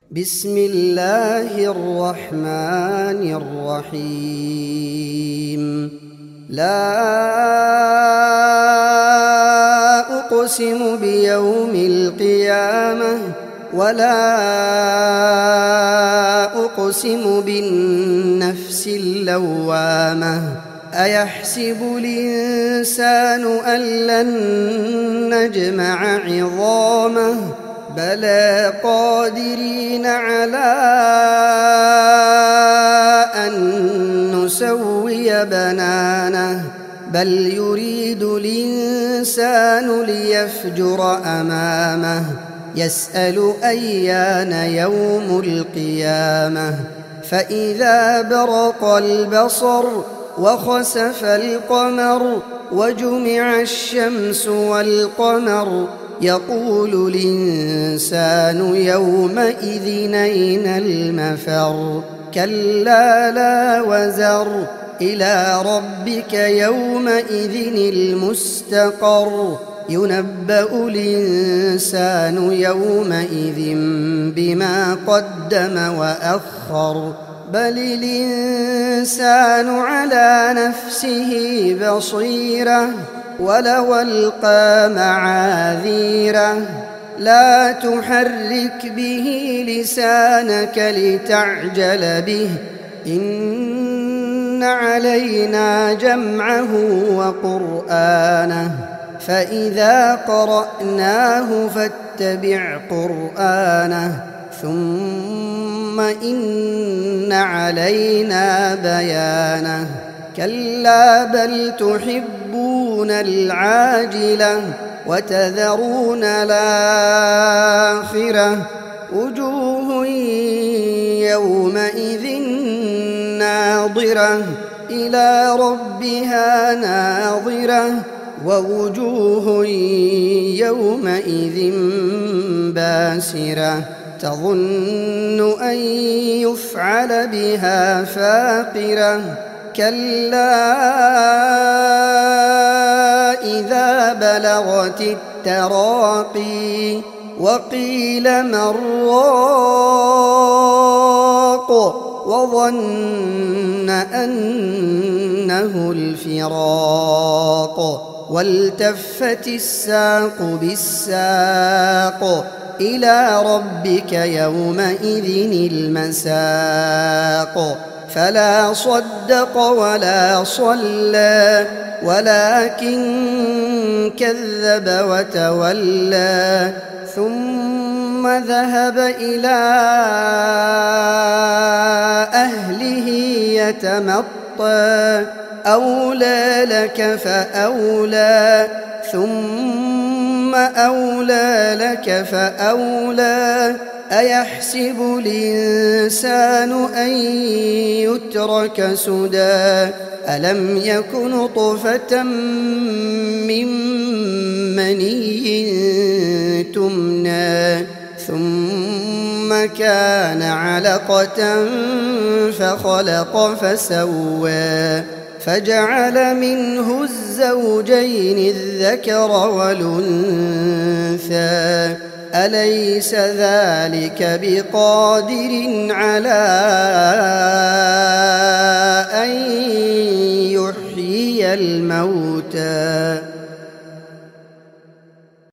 بسم الله الرحمن الرحيم. لا أقسم بيوم القيامة ولا أقسم بالنفس اللوامة. أيحسب الإنسان أن لن نجمع عظامه بلى قادرين على أن نسوي بنانه بل يريد الإنسان ليفجر أمامه يسأل أيان يوم القيامة. فإذا برق البصر وخسف القمر وجمع الشمس والقمر يقول الإنسان يومئذ أين المفر. كلا لا وزر إلى ربك يومئذ المستقر. ينبأ الإنسان يومئذ بما قدم وأخر بل الإنسان على نفسه بصيرة ولو ألقى معاذيره. لا تحرك به لسانك لتعجل به إن علينا جمعه وقرآنه فإذا قرأناه فاتبع قرآنه ثم إن علينا بيانه. كلا بل تحبون العاجلة وتذرون الآخرة وجوه يومئذ ناظرة إلى ربها ناظرة ووجوه يومئذ باسرة تظن أن يفعل بها فاقرة. كلا إذا بلغت التراقي وقيل من راق وظن أنه الفراق والتفت الساق بالساق إلى ربك يومئذ المساق. فلا صدق ولا صلى ولكن كذب وتولى ثم ذهب إلى أهله يتمطى. أولى لك فأولى ثم أولى لك فأولى. أيحسب الإنسان أن يترك سدى ألم يك نطفة من مني تمنى ثم كان علقة فخلق فسوى فجعل منه الزوجين الذكر والأنثى. أليس ذلك بقادر على أن يحيي الموتى؟